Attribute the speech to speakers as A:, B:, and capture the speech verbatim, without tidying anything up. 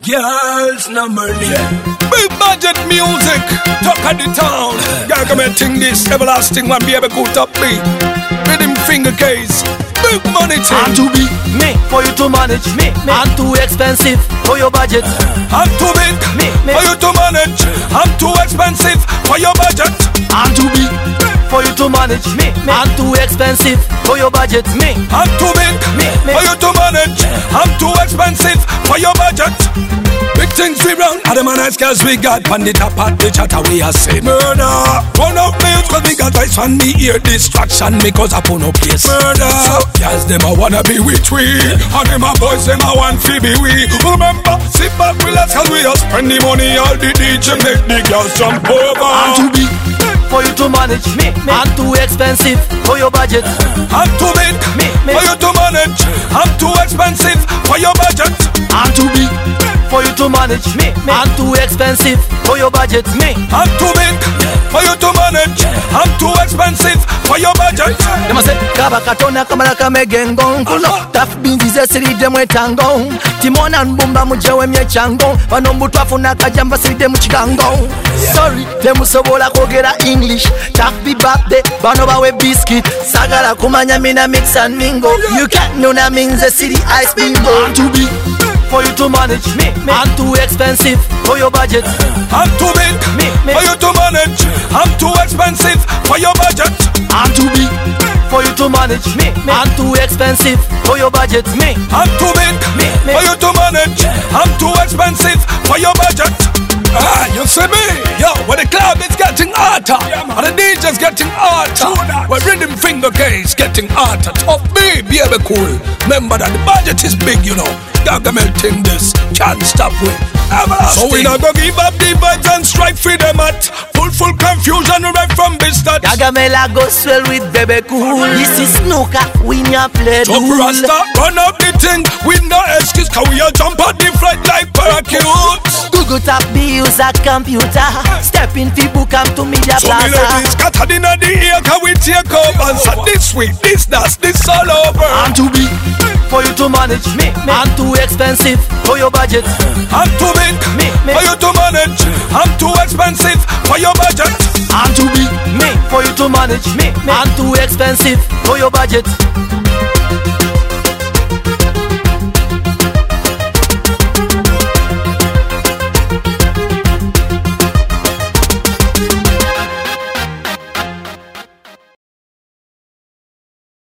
A: Girls number nine. Big budget music. Talk at the town. Gargamel ting this. Everlasting one baby good up me. Rhythm finger case. Big money ting.
B: I'm too big me for you to manage me. me. I'm too expensive for your budget.
A: I'm too big
B: me, me.
A: for you to manage. I'm too expensive for your budget.
B: I'm too big for you to manage me. me. I'm too expensive for your budget. Me.
A: I'm too big
B: me, me.
A: for you to manage. I'm too expensive for your budget. Big things we run, and them a nice girls we got. Pan the top at the chatter we a say murder. Run up me cause we got eyes on the ear. Distraction me cause I put no place. Murder. So yes, them a wanna be with we. And them a boys, them a want to be we. Remember, sit back, relax, cause we a spend the money. All the D J make the girls jump over.
B: I'm too big for you to manage me. me. I'm too expensive for your budget.
A: I'm too big
B: me, me.
A: for you to manage. I'm too expensive for your budget.
B: I'm too big for you to manage me. me. I'm too expensive for your budget. Me.
A: I'm too big for you to manage. I'm too expensive for your budget.
B: Them a say kaba katona kamara kamegengo. Kuno taf binzi ze siri demwe tango. Timona mbumba mujewe mye chango. Wano mbutu afuna kajamba siri demu chigango. Sorry, demu sobola kogera English. Taf bi birthday, bano bawe biscuit. Sagala kumanya mina mix and mingo. You can't know na means the city ice bingo. I'm too big for you to manage me. me. I'm too expensive for your budget.
A: I'm too big
B: me, me.
A: for you to manage. I'm too expensive for your budget.
B: I'm too big for you to manage me. me. I'm too expensive for your budget. Me.
A: I'm too big
B: me, me.
A: for you to manage. I'm too expensive for your budget. Ah, you see me? Yo, when the club is getting hotter, yeah, and the D J's getting hotter, when rhythm finger case getting hotter, top me, baby cool. Remember that the budget is big, you know. Gargamel ting this, can't stop with. So we not gonna give up the vibes and strike for them at full, full confusion right from business.
B: Gargamel a go swell with baby cool. This is snooker, we not play
A: so
B: duel.
A: Rasta, run up the thing with no excuse, cause we a jump at the flight like parakeets.
B: Google tap the user computer. Step in people come to media
A: so
B: plaza.
A: So me ladies scattered in the ear, cause we take over. So this week, this, that, this all over.
B: I'm too big for you to manage me. me. I'm too expensive for your budget.
A: I'm too big
B: me, me.
A: for you to manage. I'm too expensive for your budget.
B: I'm too big me for you to manage me. me. I'm too expensive for your budget.